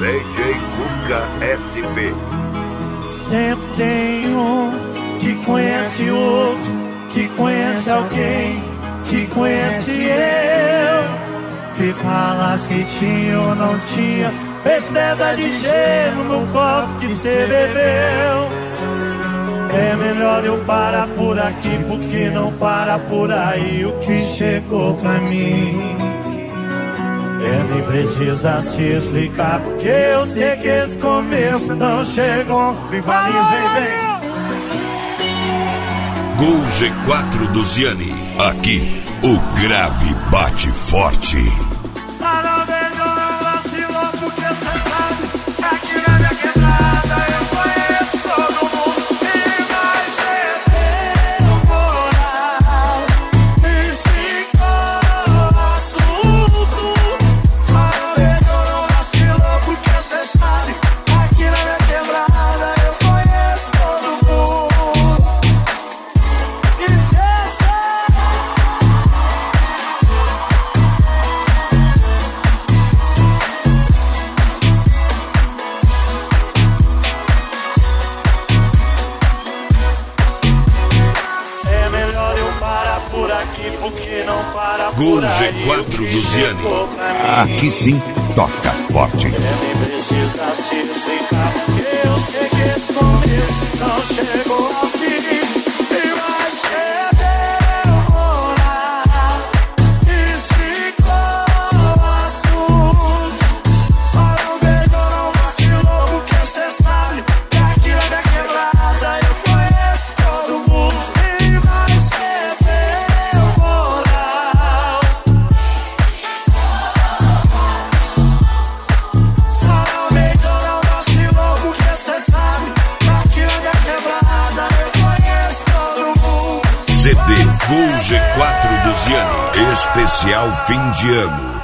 DJ Cuca SP. Sempre tem um que conhece outro, que conhece alguém, que conhece eu, que fala se tinha ou não tinha, fez pedra de gelo no copo que cê bebeu. É melhor eu parar por aqui, porque não para por aí o que chegou pra mim. Nem precisa se explicar, porque eu sei que esse começo não chegou. Rivaliza, vem. Gol G4 do Ziani. Aqui, o grave bate forte. Sarau melhor vacilou, porque cê sabe, aqui na minha quebrada eu conheço todo mundo. E vai ser teu moral, e ficou assunto. Sarau melhor vacilou, porque cê sabe, aqui na minha quebrada eu conheço todo mundo. E é melhor eu parar por aqui, porque não para Gol por aí. G4 do Ziani. Aqui sim, toca forte. Nem precisa se explicar, porque eu sei que esse começo não chegou ao fim. E vai ser teu moral, e ficou assunto. Só não melhor não vacilou, porque cê sabe que aqui na minha quebrada eu conheço todo mundo. E vai ser teu moral. Só não melhor não vacilou, porque cê sabe que aqui na minha quebrada eu conheço todo mundo. CD Gol G4 do Ziani. Especial fim de ano.